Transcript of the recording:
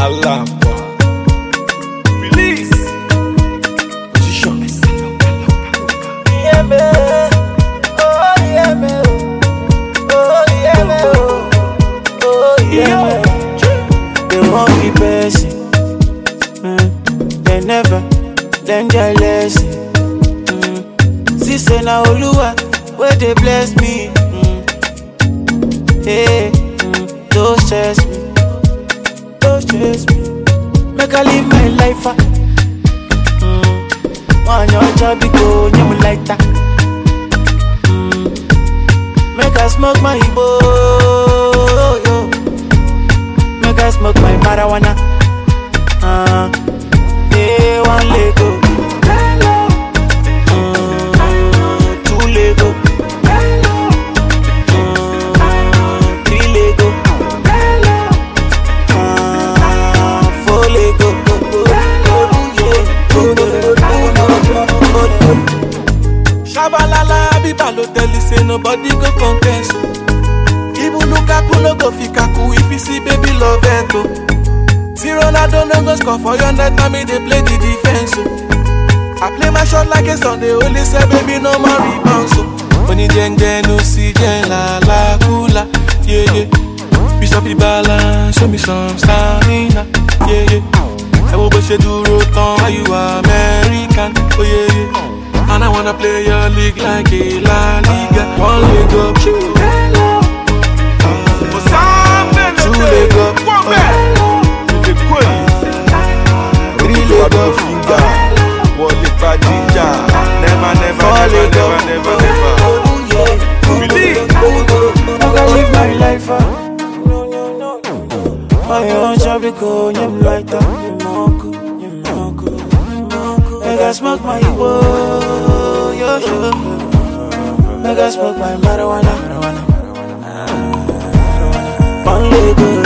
Allah. Release. Position. Yeah, man. Oh, yeah, man. Oh, yeah, man. Oh, yeah, man. They won't be patient. They never learn their lesson. Sister na Oluwa, where they bless me. Hey, don't stress me. Don't stress me. Make I live my life. One your job go, you like that. Make I smoke my Igbo, yo. Make I smoke my marijuana. Yeah, one Lego. Two Lego. Three Lego. Four Lego. Shabalala, Abiba no tell you say nobody go contest. Even Lukaku no go fikaku if you see baby love it. See Ronaldo no go score for your net, me they play the defense. I play my shot like a Sunday, only say baby no more rebound. Only jeng no see jeng la kula, yeah yeah. Bishop balance, show me some stamina, yeah yeah. I will push you to rotan, why you American, oh yeah yeah. And I wanna play your league like a La Liga. One leg up, two leg up, Three leg up finger. One leg back ginger. Never. Release. I gotta live my life. My own job go, you like that. Make I smoke my Igbo, yo. Make I smoke my marijuana. One Lego.